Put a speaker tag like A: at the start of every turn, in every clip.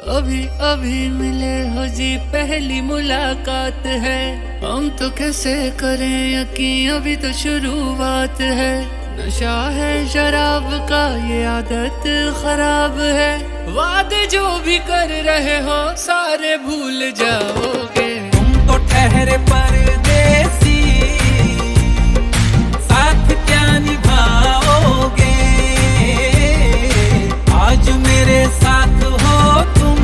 A: अभी अभी मिले हो जी, पहली मुलाकात है। हम तो कैसे करें यकीन, अभी तो शुरुआत है। नशा है शराब का, ये आदत खराब है। वादे जो भी कर रहे हो सारे भूल जाओगे।
B: तुम तो ठहरे परदेसी, साथ क्या निभाओगे। आज मेरे साथ हो तुम,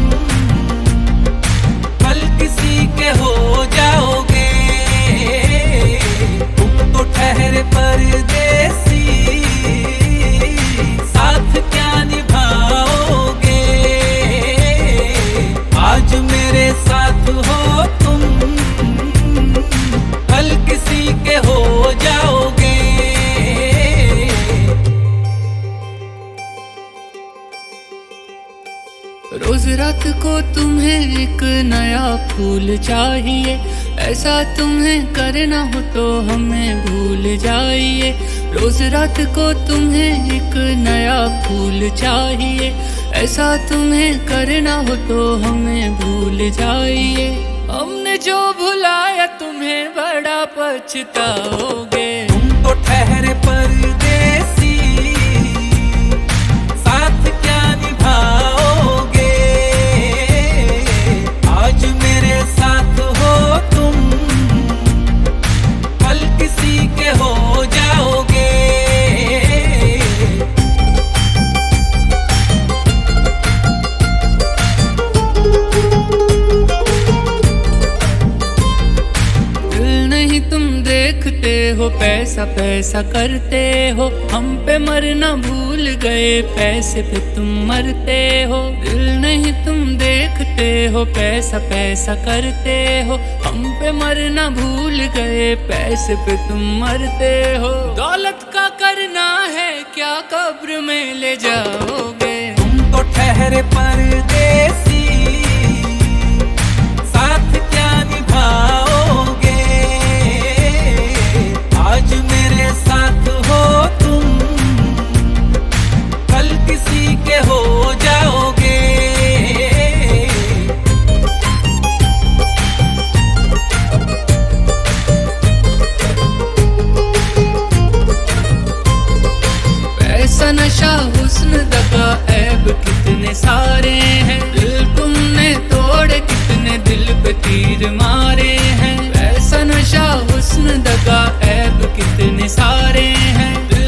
B: कल किसी के हो जाओगे। तुम तो ठहरे परदेसी, साथ क्या निभाओगे। आज मेरे साथ हो तुम, कल किसी के हो जाओगे।
A: रोज रात को तुम्हें एक नया फूल चाहिए। ऐसा तुम्हें करना हो तो हमें भूल जाइए। रोज रात को तुम्हें एक नया फूल चाहिए। ऐसा तुम्हें करना हो तो हमें भूल जाइए। हमने जो भुलाया तुम्हें बड़ा पछताओगे।
B: तुम तो ठहरे परदेसी, साथ क्या निभाओगे। आज मेरे साथ हो तुम, कल किसी के हो जाओगे।
A: तुम देखते हो पैसा पैसा करते हो। हम पे मरना भूल गए, पैसे पे तुम मरते हो। दिल नहीं तुम देखते हो, पैसा पैसा करते हो। हम पे मरना भूल गए, पैसे पे तुम मरते हो। दौलत का करना है क्या, कब्र में ले जाओगे।
B: तुम तो ठहरे परदेसी, साथ क्या निभाओगे। आज मेरे साथ हो तुम, कल किसी के हो जाओगे।
A: पैसा नशा हुस्न दगा ऐब कितने सारे हैं। दिल तुमने तोड़े कितने, दिल पे तीर मारे हैं। पैसा नशा हुस्न दगा ऐब कितने सारे हैं।